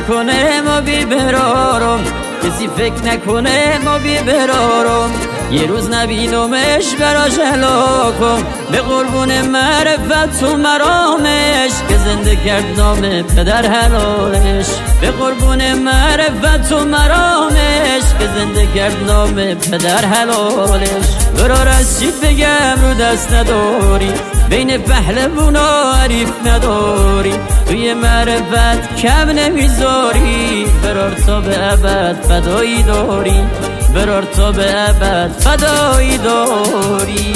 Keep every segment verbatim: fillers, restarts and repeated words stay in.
نکنه ما بی برارم، کسی فکر نکنه ما بی برارم. یه روز نبینمش براش هلاکم، به قربون معرفت و مرامش که زنده کرد نام پدر حلالش. به قربون معرفت و مرامش که زنده کرد نام پدر حلالش. برا رسید بگم رو دست نداری، بین پهلوونا حریف نداری، توی معرفت کم نمیذاری. برار تا به ابد فدایی داری، برار تا به ابد فدایی داری.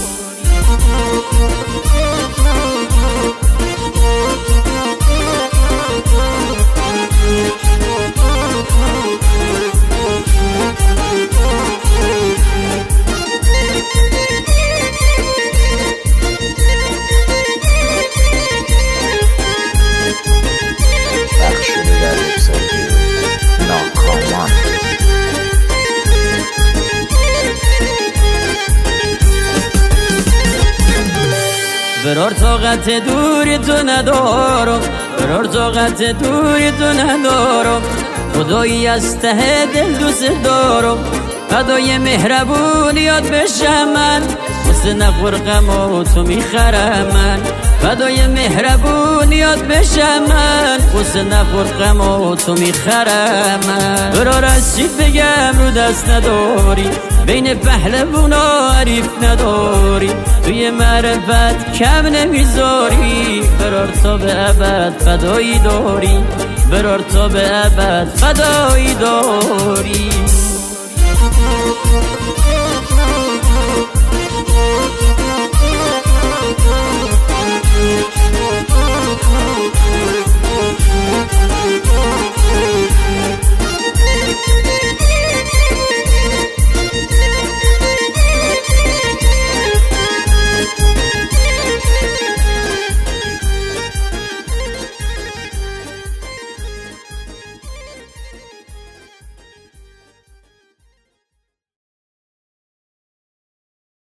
برار طاقت دوری تو ندارم، برار طاقت دوری تو ندارم. خدایی از ته دل دوست دارم، فدای مهربونیات بشم من. واسه نخور غم و تو میخرم من، فدای مهربونیات بشم من. واسه نخور غم و تو میخرم من. برا رسید بگم رو دست نداری، بین پهلوونا حریف نداری، توی معرفت کم نمیذاری. برار تا به ابد فدایی داری، برار تا به ابد فدایی داری.